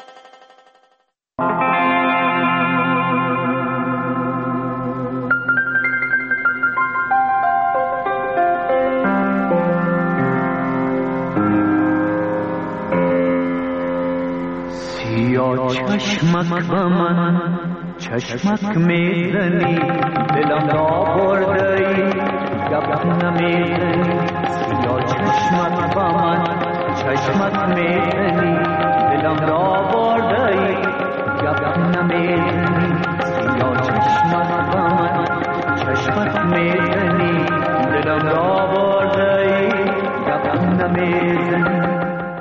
Speaker 9: چشمک با من چشمک میزنی، دلم را بردی گپ نمیزنی. سیاه چشمک با من چشمک میزنی، دلم را بردی گپ نمیزنی. سیاه چشمک با من چشمک میزنی، دلم را بردی گپ نمیزنی.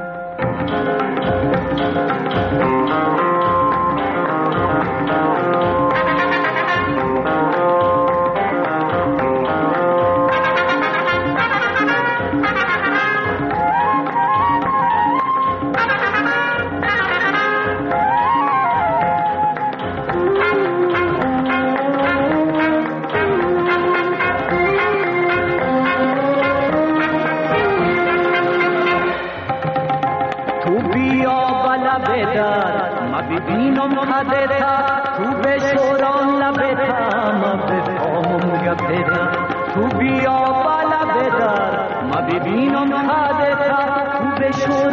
Speaker 9: ببینم خدتا تو بشوران لبتا، ما بفهمم گپتا. تو بیا بالا بدار ما ببینم خدتا تو بشوران